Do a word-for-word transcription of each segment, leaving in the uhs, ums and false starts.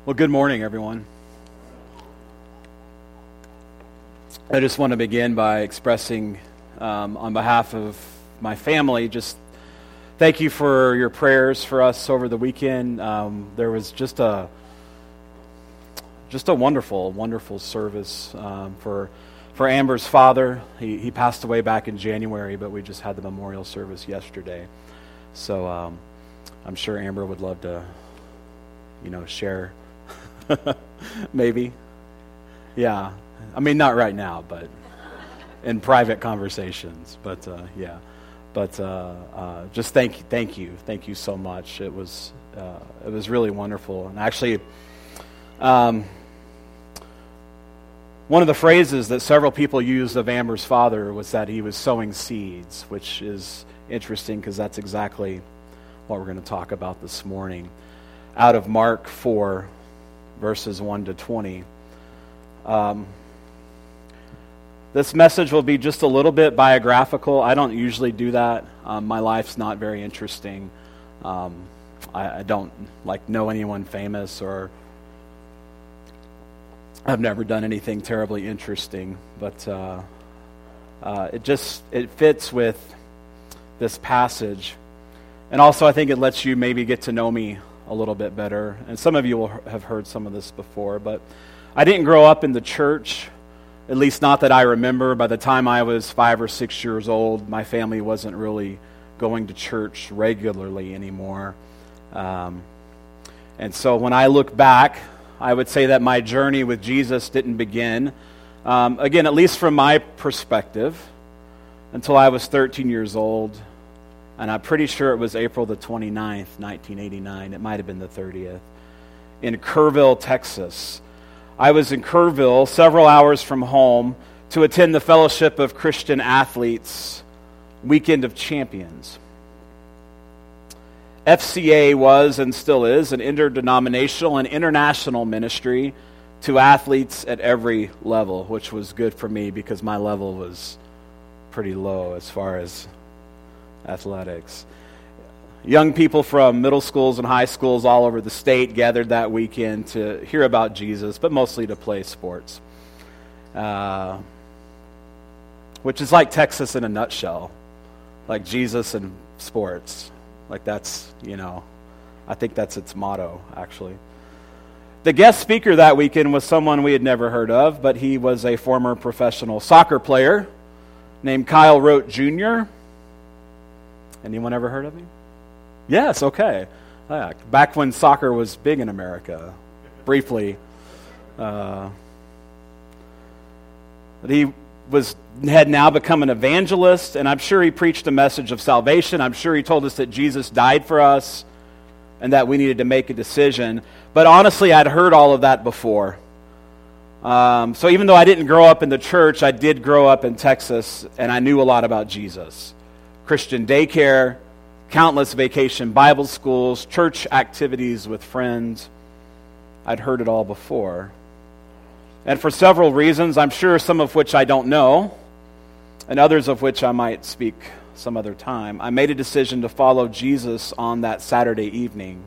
Well, good morning, everyone. I just want to begin by expressing, um, on behalf of my family, just thank you for your prayers for us over the weekend. Um, there was just a just a wonderful, wonderful service um, for for Amber's father. He he passed away back in January, but we just had the memorial service yesterday. So um, I'm sure Amber would love to, you know, share. Maybe. Yeah. I mean, not right now, but in private conversations. But uh, yeah. But uh, uh, just thank thank you. Thank you so much. It was uh, it was really wonderful. And actually, um, one of the phrases that several people used of Amber's father was that he was sowing seeds, which is interesting because that's exactly what we're going to talk about this morning. Out of Mark four, verses one to twenty. Um, this message will be just a little bit biographical. I don't usually do that. Um, my life's not very interesting. Um, I, I don't like know anyone famous, or I've never done anything terribly interesting. But uh, uh, it just it fits with this passage, and also I think it lets you maybe get to know me a little bit better. And some of you will have heard some of this before, but I didn't grow up in the church, at least not that I remember. By the time I was five or six years old, my family wasn't really going to church regularly anymore. Um, and so when I look back, I would say that my journey with Jesus didn't begin, um, again, at least from my perspective, until I was thirteen years old. And I'm pretty sure it was April the twenty-ninth, nineteen eighty-nine. It might have been the thirtieth. In Kerrville, Texas. I was in Kerrville, several hours from home, to attend the Fellowship of Christian Athletes Weekend of Champions. F C A was and still is an interdenominational and international ministry to athletes at every level, which was good for me because my level was pretty low as far as athletics. Young people from middle schools and high schools all over the state gathered that weekend to hear about Jesus, but mostly to play sports. Uh, which is like Texas in a nutshell. Like Jesus and sports. Like that's, you know, I think that's its motto, actually. The guest speaker that weekend was someone we had never heard of, but he was a former professional soccer player named Kyle Rote Junior Anyone ever heard of him? Yes, okay. Yeah, back when soccer was big in America, briefly. Uh, he was had now become an evangelist, and I'm sure he preached a message of salvation. I'm sure he told us that Jesus died for us and that we needed to make a decision. But honestly, I'd heard all of that before. Um, so even though I didn't grow up in the church, I did grow up in Texas, and I knew a lot about Jesus. Christian daycare, countless vacation Bible schools, church activities with friends. I'd heard it all before. And for several reasons, I'm sure some of which I don't know, and others of which I might speak some other time, I made a decision to follow Jesus on that Saturday evening.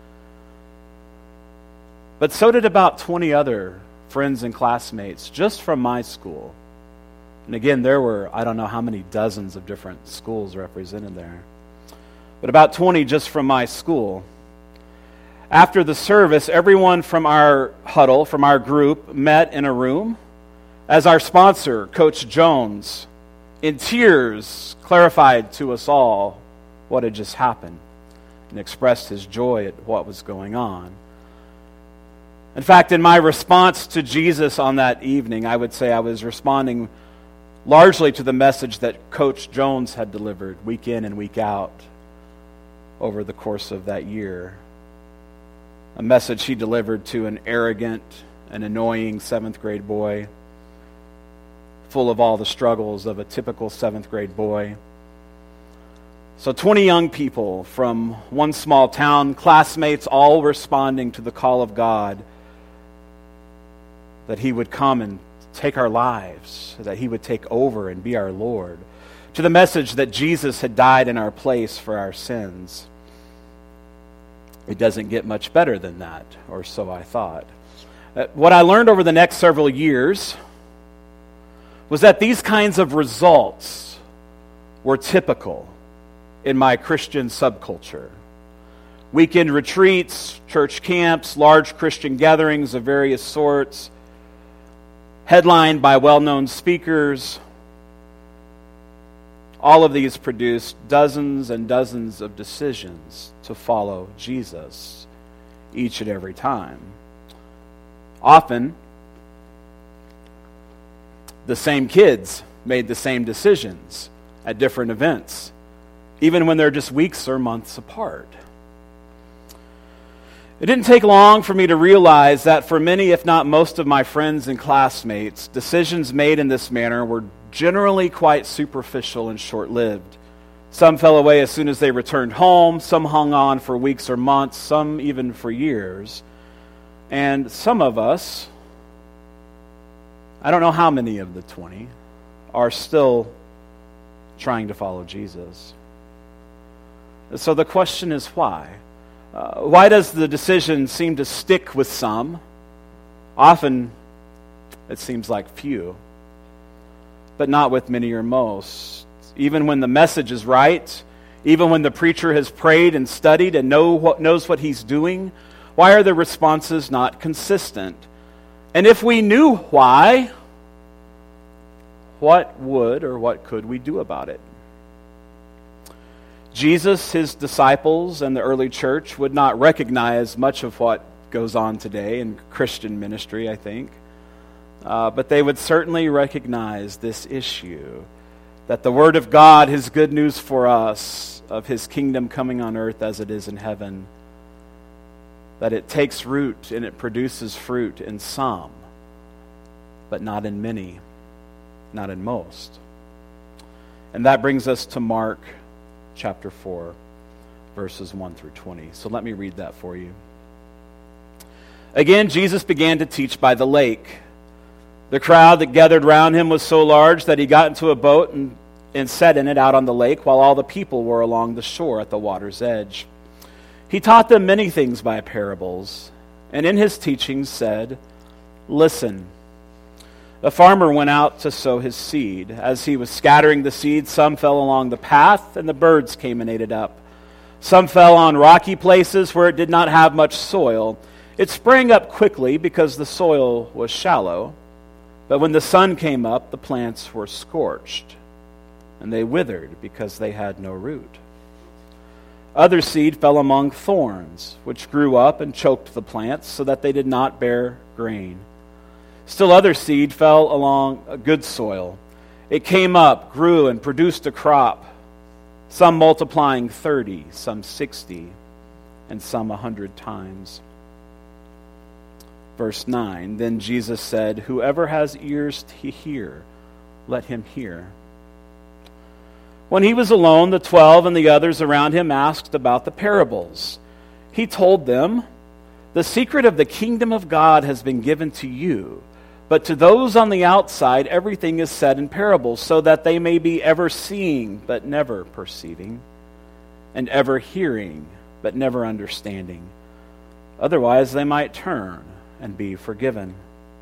But so did about twenty other friends and classmates just from my school. And again, there were, I don't know how many dozens of different schools represented there. But about twenty just from my school. After the service, everyone from our huddle, from our group, met in a room as our sponsor, Coach Jones, in tears, clarified to us all what had just happened and expressed his joy at what was going on. In fact, in my response to Jesus on that evening, I would say I was responding largely to the message that Coach Jones had delivered week in and week out over the course of that year. A message he delivered to an arrogant and annoying seventh grade boy, full of all the struggles of a typical seventh grade boy. So twenty young people from one small town, classmates, all responding to the call of God that he would come and take our lives, that he would take over and be our Lord, to the message that Jesus had died in our place for our sins. It doesn't get much better than that, or so I thought. Uh, what I learned over the next several years was that these kinds of results were typical in my Christian subculture. Weekend retreats, church camps, large Christian gatherings of various sorts, headlined by well-known speakers. All of these produced dozens and dozens of decisions to follow Jesus each and every time. Often, the same kids made the same decisions at different events, even when they're just weeks or months apart. It didn't take long for me to realize that for many, if not most of my friends and classmates, decisions made in this manner were generally quite superficial and short-lived. Some fell away as soon as they returned home, some hung on for weeks or months, some even for years. And some of us, I don't know how many of the twenty, are still trying to follow Jesus. So the question is why? Uh, why does the decision seem to stick with some? Often, it seems like few, but not with many or most. Even when the message is right, even when the preacher has prayed and studied and know what, knows what he's doing, why are the responses not consistent? And if we knew why, what would or what could we do about it? Jesus, his disciples, and the early church would not recognize much of what goes on today in Christian ministry, I think. Uh, but they would certainly recognize this issue, that the Word of God, his good news for us, of his kingdom coming on earth as it is in heaven, that it takes root and it produces fruit in some, but not in many, not in most. And that brings us to Mark chapter four, verses one through twenty. So let me read that for you. Again, Jesus began to teach by the lake. The crowd that gathered round him was so large that he got into a boat and, and sat in it out on the lake, while all the people were along the shore at the water's edge. He taught them many things by parables, and in his teachings said, "Listen, a farmer went out to sow his seed. As he was scattering the seed, some fell along the path, and the birds came and ate it up. Some fell on rocky places where it did not have much soil. It sprang up quickly because the soil was shallow. But when the sun came up, the plants were scorched, and they withered because they had no root. Other seed fell among thorns, which grew up and choked the plants so that they did not bear grain. Still other seed fell along a good soil. It came up, grew, and produced a crop, some multiplying thirty, some sixty, and some a hundred times." Verse nine, then Jesus said, "Whoever has ears to hear, let him hear." When he was alone, the twelve and the others around him asked about the parables. He told them, "The secret of the kingdom of God has been given to you, but to those on the outside everything is said in parables, so that they may be ever seeing but never perceiving, and ever hearing but never understanding. Otherwise they might turn and be forgiven."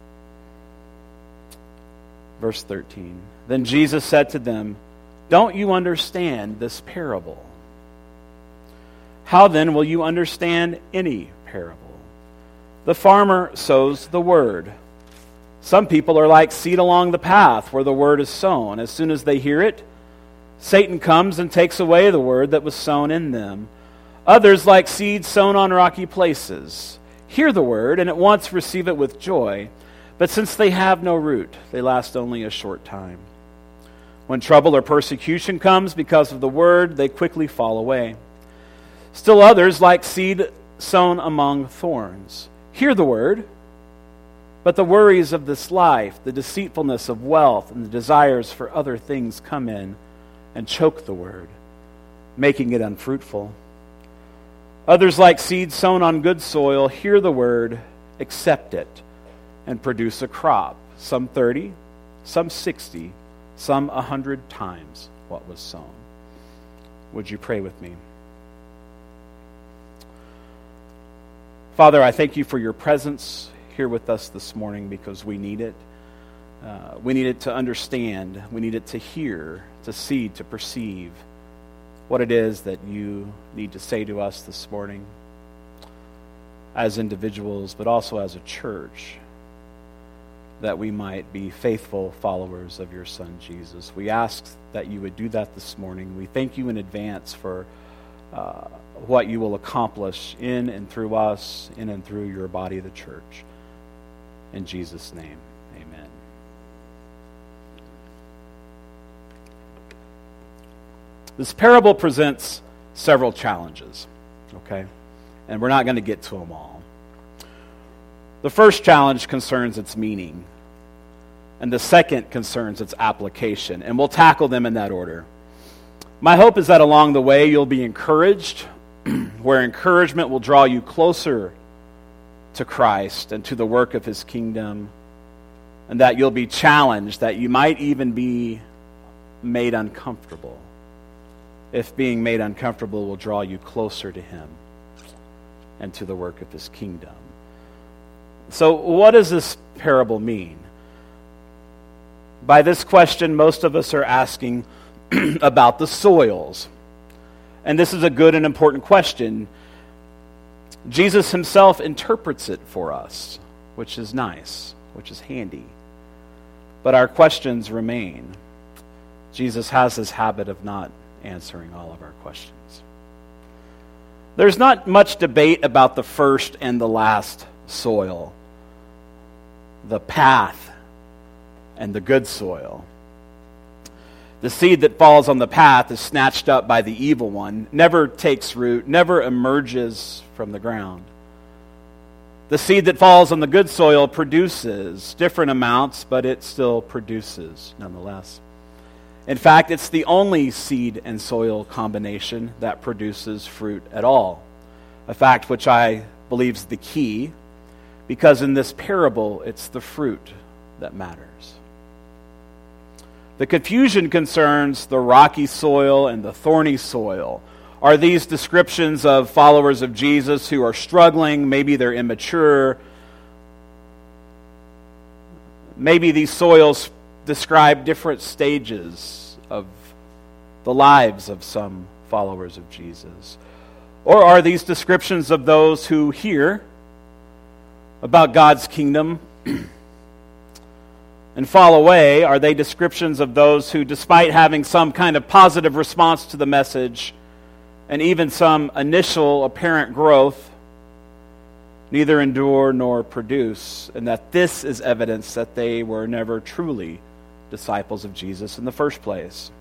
Verse thirteen, then Jesus said to them, "Don't you understand this parable? How then will you understand any parable? The farmer sows the word. Some people are like seed along the path where the word is sown. As soon as they hear it, Satan comes and takes away the word that was sown in them. Others like seed sown on rocky places hear the word and at once receive it with joy, but since they have no root, they last only a short time. When trouble or persecution comes because of the word, they quickly fall away. Still others like seed sown among thorns hear the word, but the worries of this life, the deceitfulness of wealth, and the desires for other things come in and choke the word, making it unfruitful. Others, like seed sown on good soil, hear the word, accept it, and produce a crop, some thirty, some sixty, some a hundred times what was sown." Would you pray with me? Father, I thank you for your presence here with us this morning because we need it. Uh, we need it to understand. We need it to hear, to see, to perceive what it is that you need to say to us this morning as individuals, but also as a church, that we might be faithful followers of your Son, Jesus. We ask that you would do that this morning. We thank you in advance for uh, what you will accomplish in and through us, in and through your body, the church. In Jesus' name, amen. This parable presents several challenges, okay? And we're not going to get to them all. The first challenge concerns its meaning, and the second concerns its application, and we'll tackle them in that order. My hope is that along the way you'll be encouraged, where encouragement will draw you closer to Christ and to the work of his kingdom, and that you'll be challenged, that you might even be made uncomfortable, if being made uncomfortable will draw you closer to him and to the work of his kingdom. So what does this parable mean? By this question, most of us are asking about the soils. And this is a good and important question. Jesus himself interprets it for us, which is nice, which is handy. But our questions remain. Jesus has this habit of not answering all of our questions. There's not much debate about the first and the last soil, the path and the good soil. The seed that falls on the path is snatched up by the evil one, never takes root, never emerges from the ground. The seed that falls on the good soil produces different amounts, but it still produces nonetheless. In fact, it's the only seed and soil combination that produces fruit at all. A fact which I believe is the key, because in this parable, it's the fruit that matters. The confusion concerns the rocky soil and the thorny soil. Are these descriptions of followers of Jesus who are struggling? Maybe they're immature. Maybe these soils describe different stages of the lives of some followers of Jesus. Or are these descriptions of those who hear about God's kingdom and fall away? Are they descriptions of those who, despite having some kind of positive response to the message and even some initial apparent growth, neither endure nor produce, and that this is evidence that they were never truly disciples of Jesus in the first place?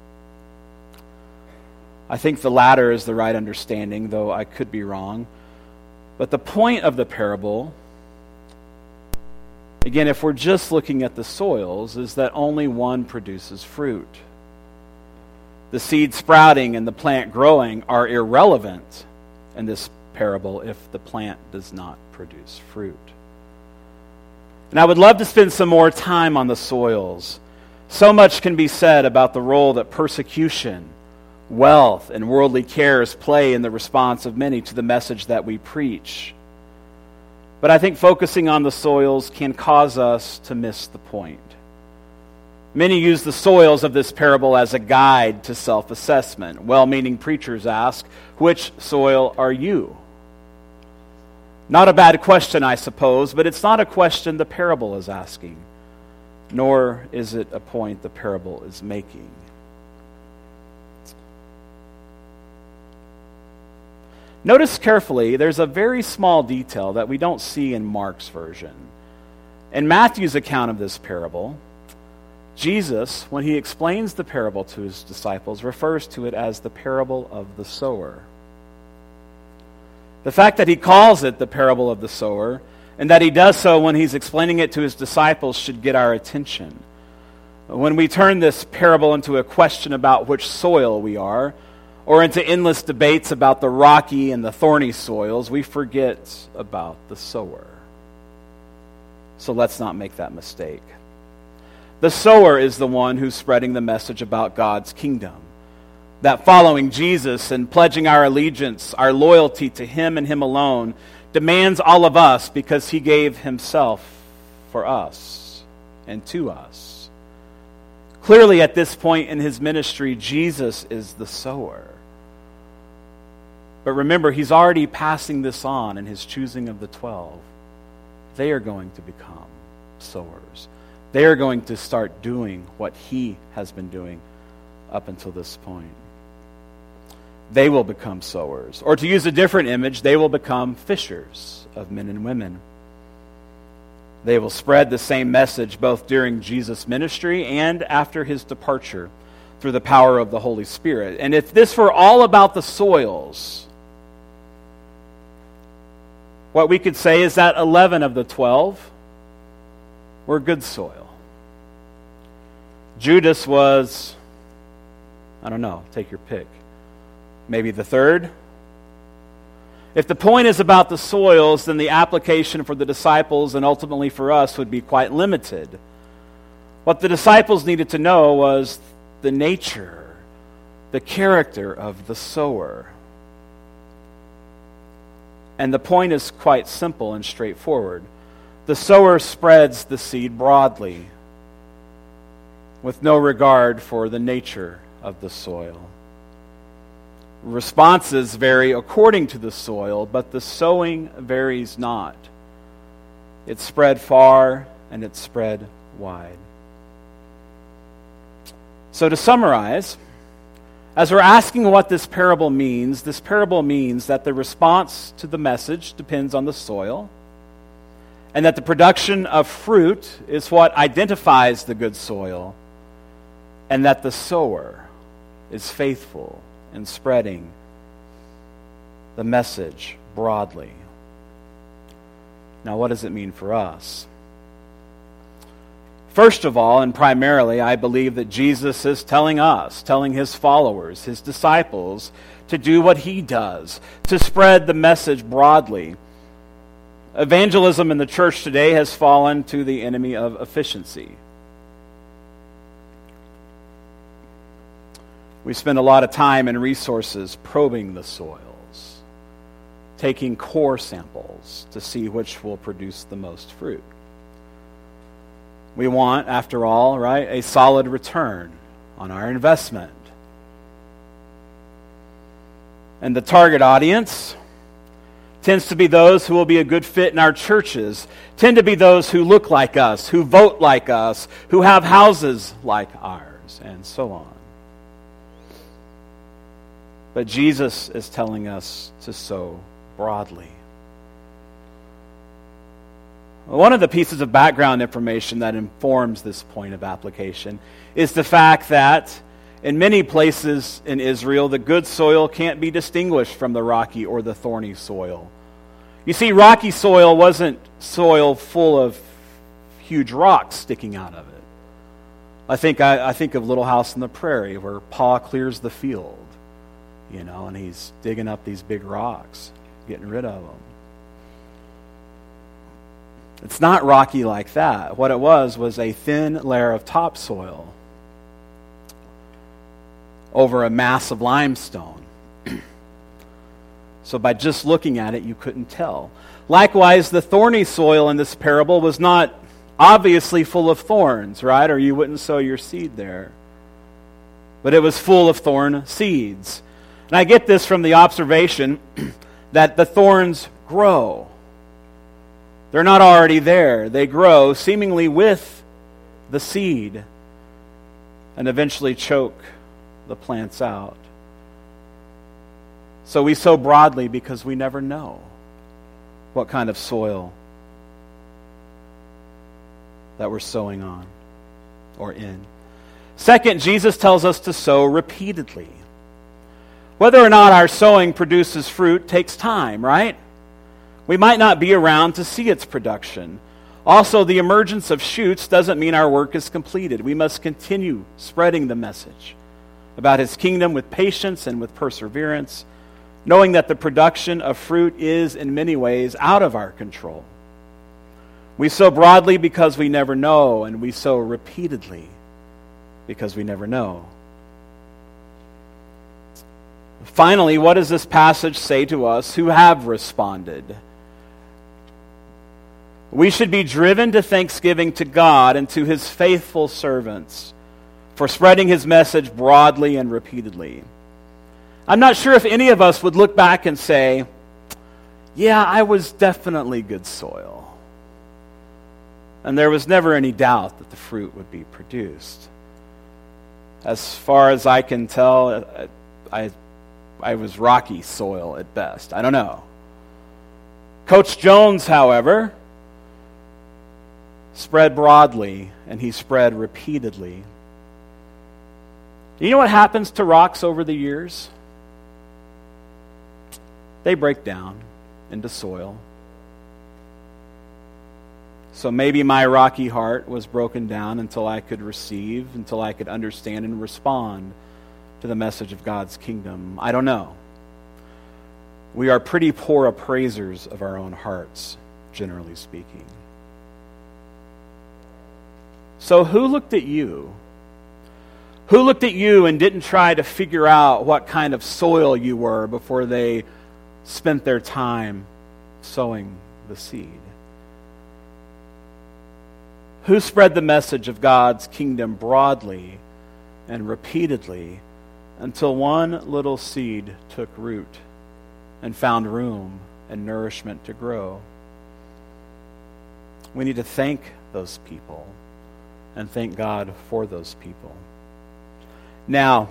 I think the latter is the right understanding, though I could be wrong. But the point of the parable, again, if we're just looking at the soils, is that only one produces fruit. The seed sprouting and the plant growing are irrelevant in this parable if the plant does not produce fruit. And I would love to spend some more time on the soils. So much can be said about the role that persecution, wealth, and worldly cares play in the response of many to the message that we preach. But I think focusing on the soils can cause us to miss the point. Many use the soils of this parable as a guide to self-assessment. Well-meaning preachers ask, which soil are you? Not a bad question, I suppose, but it's not a question the parable is asking, nor is it a point the parable is making. Notice carefully, there's a very small detail that we don't see in Mark's version. In Matthew's account of this parable, Jesus, when he explains the parable to his disciples, refers to it as the parable of the sower. The fact that he calls it the parable of the sower, and that he does so when he's explaining it to his disciples, should get our attention. When we turn this parable into a question about which soil we are, or into endless debates about the rocky and the thorny soils, we forget about the sower. So let's not make that mistake. The sower is the one who's spreading the message about God's kingdom. That following Jesus and pledging our allegiance, our loyalty to him and him alone, demands all of us because he gave himself for us and to us. Clearly, at this point in his ministry, Jesus is the sower. But remember, he's already passing this on in his choosing of the twelve. They are going to become sowers. They are going to start doing what he has been doing up until this point. They will become sowers. Or to use a different image, they will become fishers of men and women. They will spread the same message both during Jesus' ministry and after his departure through the power of the Holy Spirit. And if this were all about the soils, what we could say is that eleven of the twelve were good soil. Judas was, I don't know, take your pick. Maybe the third. If the point is about the soils, then the application for the disciples and ultimately for us would be quite limited. What the disciples needed to know was the nature, the character of the sower. And the point is quite simple and straightforward. The sower spreads the seed broadly, with no regard for the nature of the soil. Responses vary according to the soil, but the sowing varies not. It's spread far and it's spread wide. So to summarize, as we're asking what this parable means, this parable means that the response to the message depends on the soil, and that the production of fruit is what identifies the good soil, and that the sower is faithful in spreading the message broadly. Now, what does it mean for us? First of all, and primarily, I believe that Jesus is telling us, telling his followers, his disciples, to do what he does, to spread the message broadly. Evangelism in the church today has fallen to the enemy of efficiency. We spend a lot of time and resources probing the soils, taking core samples to see which will produce the most fruit. We want, after all, right, a solid return on our investment. And the target audience tends to be those who will be a good fit in our churches, tend to be those who look like us, who vote like us, who have houses like ours, and so on. But Jesus is telling us to sow broadly. One of the pieces of background information that informs this point of application is the fact that in many places in Israel, the good soil can't be distinguished from the rocky or the thorny soil. You see, rocky soil wasn't soil full of huge rocks sticking out of it. I think I, I think of Little House on the Prairie, where Pa clears the field, you know, and he's digging up these big rocks, getting rid of them. It's not rocky like that. What it was was a thin layer of topsoil over a mass of limestone. So by just looking at it, you couldn't tell. Likewise, the thorny soil in this parable was not obviously full of thorns, right? Or you wouldn't sow your seed there. But it was full of thorn seeds. And I get this from the observation that the thorns grow. They're not already there. They grow seemingly with the seed and eventually choke the plants out. So we sow broadly because we never know what kind of soil that we're sowing on or in. Second, Jesus tells us to sow repeatedly. Whether or not our sowing produces fruit takes time, right? We might not be around to see its production. Also, the emergence of shoots doesn't mean our work is completed. We must continue spreading the message about his kingdom with patience and with perseverance, knowing that the production of fruit is in many ways out of our control. We sow broadly because we never know, and we sow repeatedly because we never know. Finally, what does this passage say to us who have responded? We should be driven to thanksgiving to God and to his faithful servants for spreading his message broadly and repeatedly. I'm not sure if any of us would look back and say, yeah, I was definitely good soil. And there was never any doubt that the fruit would be produced. As far as I can tell, I, I was rocky soil at best. I don't know. Coach Jones, however, spread broadly, and he spread repeatedly. You know what happens to rocks over the years? They break down into soil. So maybe my rocky heart was broken down until I could receive, until I could understand and respond to the message of God's kingdom. I don't know. We are pretty poor appraisers of our own hearts, generally speaking. So who looked at you? Who looked at you and didn't try to figure out what kind of soil you were before they spent their time sowing the seed? Who spread the message of God's kingdom broadly and repeatedly until one little seed took root and found room and nourishment to grow? We need to thank those people and thank God for those people. Now,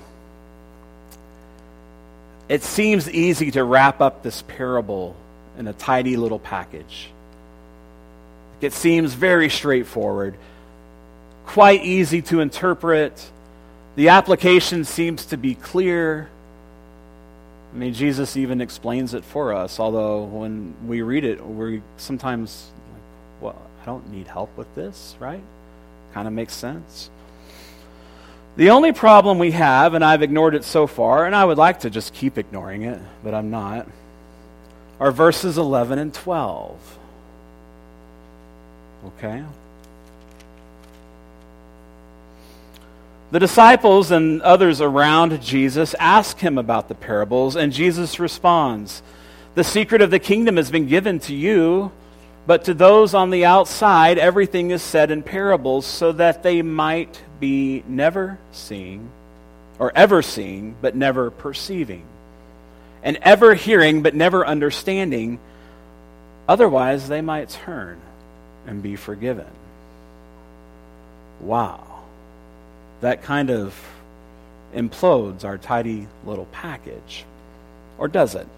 it seems easy to wrap up this parable in a tidy little package. It seems very straightforward, quite easy to interpret. The application seems to be clear. I mean, Jesus even explains it for us, although when we read it, we sometimes like, well, I don't need help with this, right? Kind of makes sense. The only problem we have, and I've ignored it so far, and I would like to just keep ignoring it, but I'm not, are verses eleven and twelve. Okay? The disciples and others around Jesus ask him about the parables, and Jesus responds, "The secret of the kingdom has been given to you, but to those on the outside, everything is said in parables, so that they might be never seeing, or ever seeing, but never perceiving, and ever hearing, but never understanding. Otherwise, they might turn and be forgiven." Wow. That kind of implodes our tidy little package. Or does it?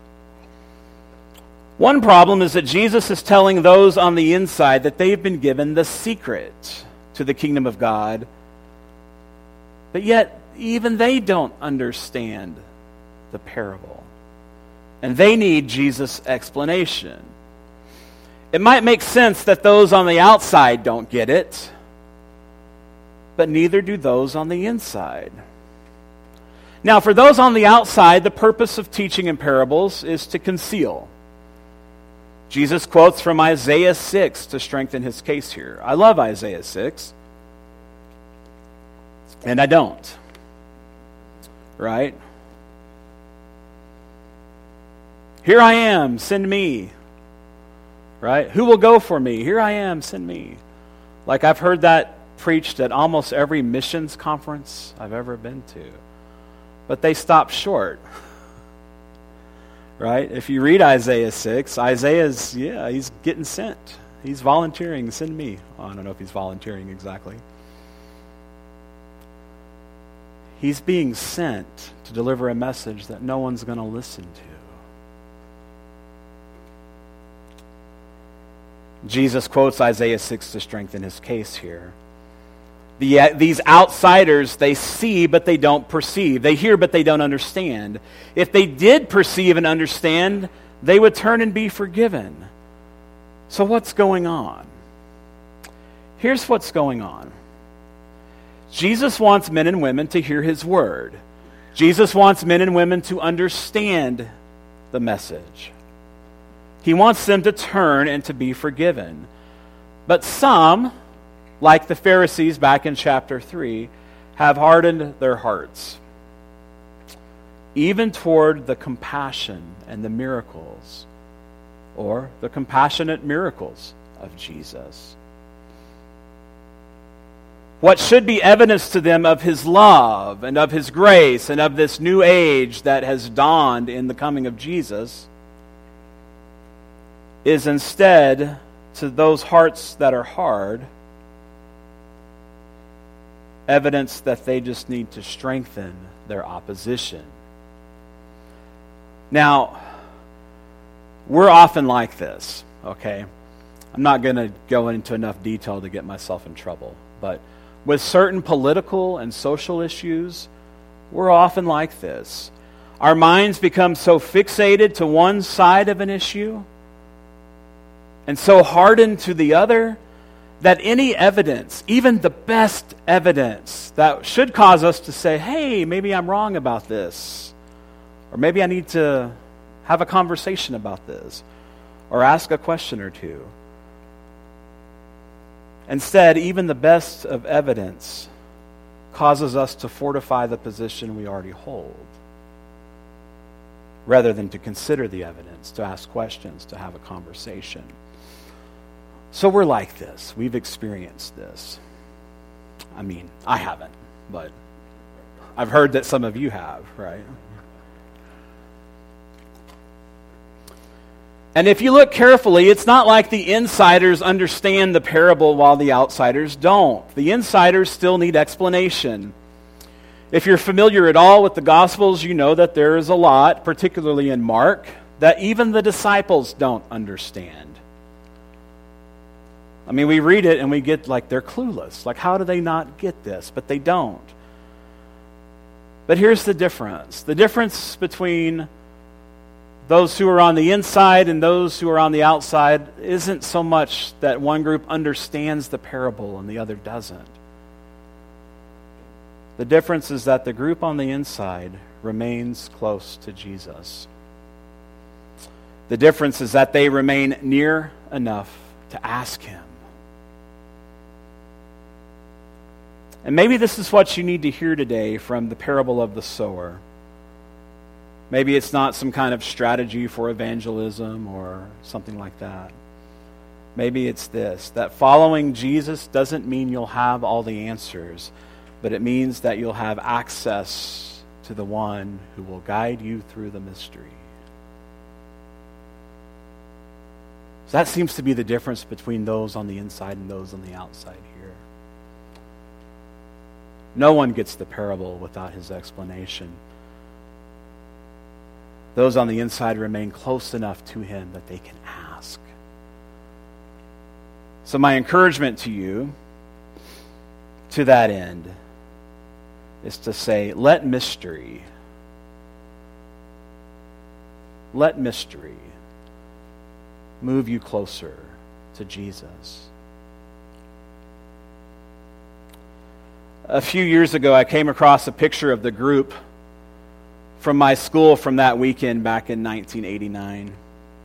One problem is that Jesus is telling those on the inside that they've been given the secret to the kingdom of God, but yet even they don't understand the parable. And they need Jesus' explanation. It might make sense that those on the outside don't get it, but neither do those on the inside. Now, for those on the outside, the purpose of teaching in parables is to conceal. Jesus quotes from Isaiah six to strengthen his case here. I love Isaiah six, and I don't. Right? Here I am, send me. Right? Who will go for me? Here I am, send me. Like I've heard that preached at almost every missions conference I've ever been to. But they stop short. Right? If you read Isaiah six, Isaiah's, yeah, he's getting sent. He's volunteering, send me. Oh, I don't know if he's volunteering exactly. He's being sent to deliver a message that no one's going to listen to. Jesus quotes Isaiah six to strengthen his case here. The, these outsiders, they see, but they don't perceive. They hear, but they don't understand. If they did perceive and understand, they would turn and be forgiven. So what's going on? Here's what's going on. Jesus wants men and women to hear his word. Jesus wants men and women to understand the message. He wants them to turn and to be forgiven. But some, like the Pharisees back in chapter three, have hardened their hearts, even toward the compassion and the miracles, or the compassionate miracles of Jesus. What should be evidence to them of his love and of his grace and of this new age that has dawned in the coming of Jesus is instead, to those hearts that are hard, evidence that they just need to strengthen their opposition. Now, we're often like this, okay? I'm not going to go into enough detail to get myself in trouble, but with certain political and social issues, we're often like this. Our minds become so fixated to one side of an issue and so hardened to the other that any evidence, even the best evidence, that should cause us to say, hey, maybe I'm wrong about this, or maybe I need to have a conversation about this, or ask a question or two. Instead, even the best of evidence causes us to fortify the position we already hold, rather than to consider the evidence, to ask questions, to have a conversation. So we're like this. We've experienced this. I mean, I haven't, but I've heard that some of you have, right? And if you look carefully, it's not like the insiders understand the parable while the outsiders don't. The insiders still need explanation. If you're familiar at all with the Gospels, you know that there is a lot, particularly in Mark, that even the disciples don't understand. I mean, we read it and we get like they're clueless. Like, how do they not get this? But they don't. But here's the difference. The difference between those who are on the inside and those who are on the outside isn't so much that one group understands the parable and the other doesn't. The difference is that the group on the inside remains close to Jesus. The difference is that they remain near enough to ask him. And maybe this is what you need to hear today from the parable of the sower. Maybe it's not some kind of strategy for evangelism or something like that. Maybe it's this, that following Jesus doesn't mean you'll have all the answers, but it means that you'll have access to the one who will guide you through the mystery. So that seems to be the difference between those on the inside and those on the outside here. No one gets the parable without his explanation. Those on the inside remain close enough to him that they can ask. So my encouragement to you, to that end, is to say, let mystery, let mystery move you closer to Jesus. A few years ago, I came across a picture of the group from my school from that weekend back in nineteen eighty-nine.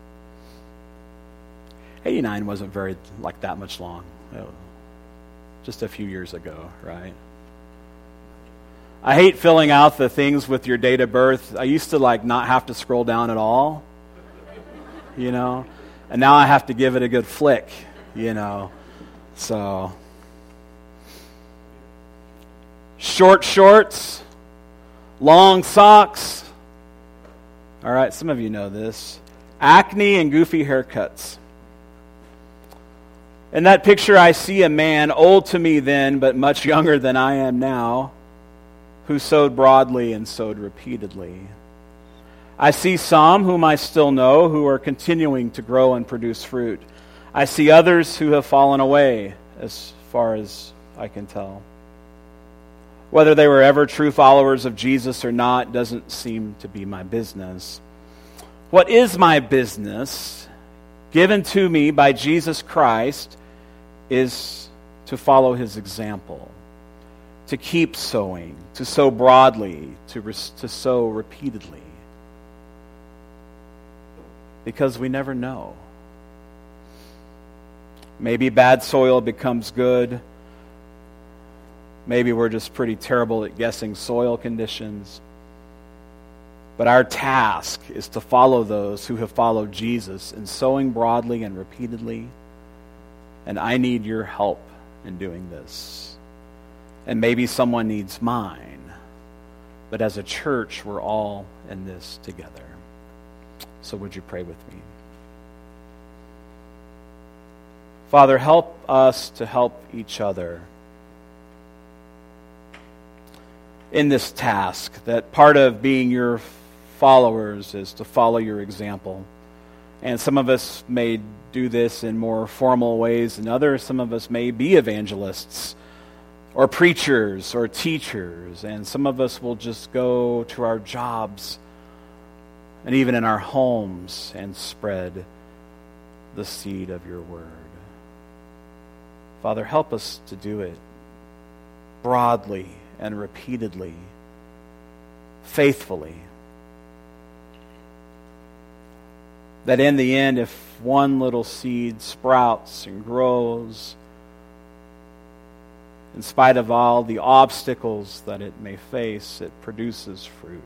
eighty-nine wasn't very, like, that much long. Just a few years ago, right? I hate filling out the things with your date of birth. I used to, like, not have to scroll down at all, you know? And now I have to give it a good flick, you know? So, short shorts, long socks. All right, some of you know this. Acne and goofy haircuts. In that picture, I see a man, old to me then, but much younger than I am now, who sowed broadly and sowed repeatedly. I see some whom I still know who are continuing to grow and produce fruit. I see others who have fallen away, as far as I can tell. Whether they were ever true followers of Jesus or not doesn't seem to be my business. What is my business, given to me by Jesus Christ, is to follow his example, to keep sowing, to sow broadly, to, res- to sow repeatedly. Because we never know. Maybe bad soil becomes good. Maybe we're just pretty terrible at guessing soil conditions. But our task is to follow those who have followed Jesus in sowing broadly and repeatedly, and I need your help in doing this. And maybe someone needs mine. But as a church, we're all in this together. So would you pray with me? Father, help us to help each other in this task, that part of being your followers is to follow your example. And some of us may do this in more formal ways than others. Some of us may be evangelists or preachers or teachers. And some of us will just go to our jobs and even in our homes and spread the seed of your word. Father, help us to do it broadly and repeatedly, faithfully. That in the end, if one little seed sprouts and grows, in spite of all the obstacles that it may face, it produces fruit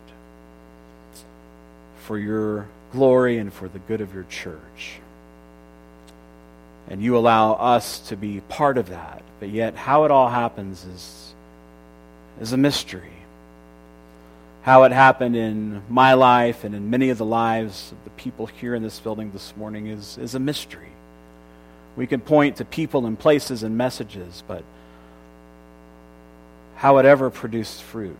for your glory and for the good of your church. And you allow us to be part of that. But yet, how it all happens is, is a mystery. How it happened in my life and in many of the lives of the people here in this building this morning is, is a mystery. We can point to people and places and messages, but how it ever produced fruit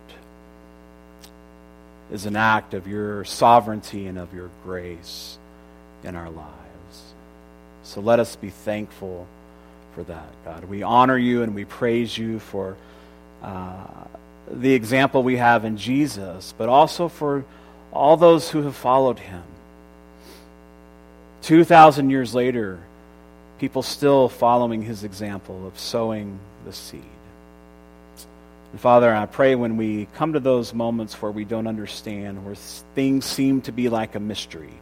is an act of your sovereignty and of your grace in our lives. So let us be thankful for that, God. We honor you and we praise you for uh, the example we have in Jesus, but also for all those who have followed him. Two thousand years later, people still following his example of sowing the seed. And Father, I pray when we come to those moments where we don't understand, where things seem to be like a mystery,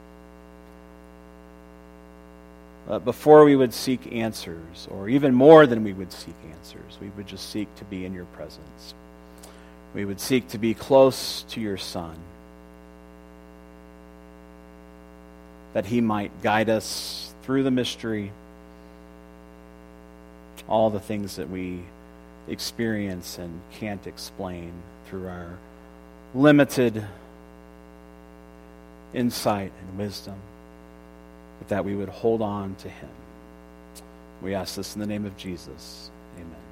Uh, before we would seek answers, or even more than we would seek answers, we would just seek to be in your presence. We would seek to be close to your Son, that he might guide us through the mystery, all the things that we experience and can't explain through our limited insight and wisdom, but that we would hold on to him. We ask this in the name of Jesus. Amen.